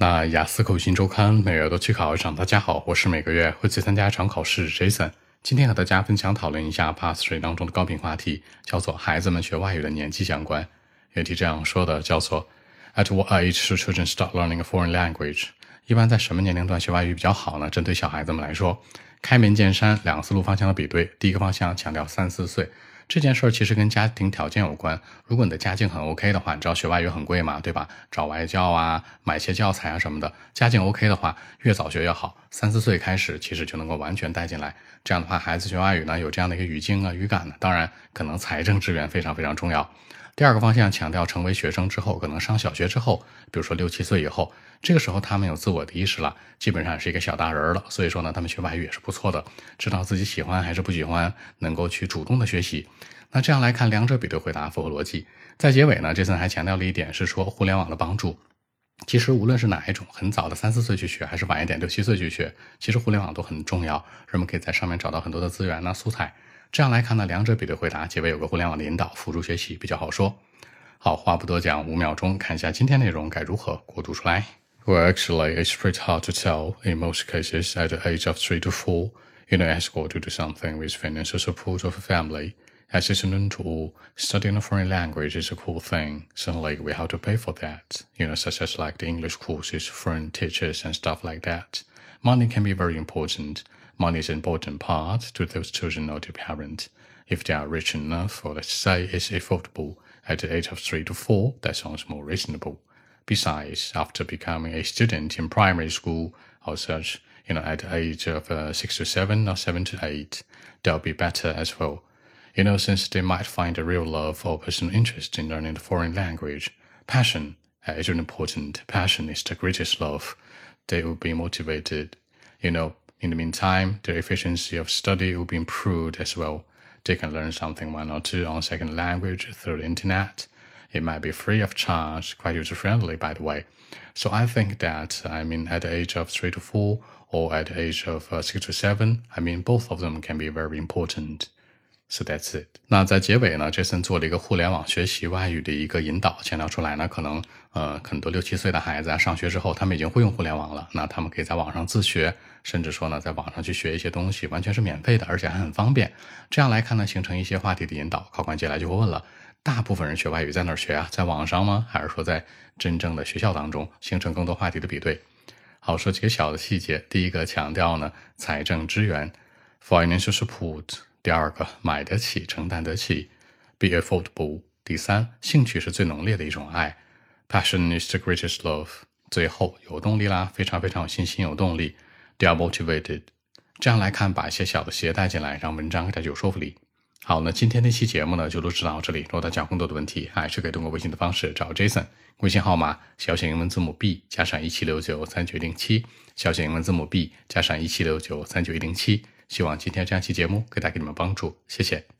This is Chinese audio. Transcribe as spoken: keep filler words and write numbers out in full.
那雅思口新周刊每月都去考一场，大家好，我是每个月会去参加一场考试 Jason。 今天和大家分享讨论一下 Pass 三当中的高频话题，叫做孩子们学外语的年纪相关。原题这样说的，叫做 At what age should children start learning a foreign language？ 一般在什么年龄段学外语比较好呢？针对小孩子们来说，开门见山，两个思路方向的比对。第一个方向强调三四岁，这件事儿其实跟家庭条件有关。如果你的家境很 OK 的话，你知道学外语很贵嘛，对吧？找外教啊，买些教材啊什么的，家境 OK 的话，越早学越好。三四岁开始，其实就能够完全带进来。这样的话，孩子学外语呢，有这样的一个语境啊、语感呢，当然可能财政支援非常非常重要。第二个方向强调成为学生之后，可能上小学之后，比如说六七岁以后，这个时候他们有自我的意识了，基本上是一个小大人了，所以说呢，他们学外语也是不错的，知道自己喜欢还是不喜欢，能够去主动的学习。那这样来看，两者比对回答符合逻辑。在结尾呢，这次还强调了一点，是说互联网的帮助。其实无论是哪一种，很早的三四岁去学，还是晚一点六七岁去学，其实互联网都很重要，人们可以在上面找到很多的资源呢、素材。这样来看呢，两者比对回答，结尾有个互联网的引导，辅助学习比较好说。好，话不多讲，五秒钟看一下今天内容该如何过渡出来。Well, actually, it's pretty hard to tell in most cases at the age of three to four. You know, ask God to do something with financial support of a family. As a student, studying a foreign language is a cool thing. Certainly, we have to pay for that. You know, such as like the English courses, foreign teachers, and stuff like that. Money can be very important. Money is an important part to those children or their parents. If they are rich enough, or let's say it's affordable, at the age of three to four, that sounds more reasonable. Besides, after becoming a student in primary school or such, you know, at the age of uh, six to seven or seven to eight, they'll be better as well. You know, since they might find a real love or personal interest in learning the foreign language. Passion uh, is really important. Passion is the greatest love. They will be motivated. You know, in the meantime, their efficiency of study will be improved as well. They can learn something one or two on second language through the internet. It might be free of charge, quite user-friendly, by the way. So I think that, I mean, at the age of three to four or at the age of uh, six to seven, I mean, both of them can be very important. So that's it. 那在结尾呢 Jason 做了一个互联网学习外语的一个引导，强调出来呢，可能呃很多六七岁的孩子啊，上学之后他们已经会用互联网了，那他们可以在网上自学，甚至说呢在网上去学一些东西，完全是免费的，而且还很方便。这样来看呢，形成一些话题的引导。考官接下来就会问了，大部分人学外语在哪儿学啊？在网上吗？还是说在真正的学校当中，形成更多话题的比对？好，说几个小的细节。第一个强调呢，财政支援 financial support。第二个，买得起，承担得起 be affordable。 第三，兴趣是最浓烈的一种爱 passion is the greatest love。 最后，有动力啦，非常非常有信心，有动力 they are motivated。 这样来看，把一些小的细节带进来，让文章更加有说服力。好，那今天这期节目呢就录制到这里。如果大家有更多的问题，还是可以通过微信的方式找 Jason， 微信号码小写英文字母 B 加上一七六九三九一零七，小写英文字母 B 加上一七六九三九一零七。希望今天这样期节目可以带给你们帮助，谢谢。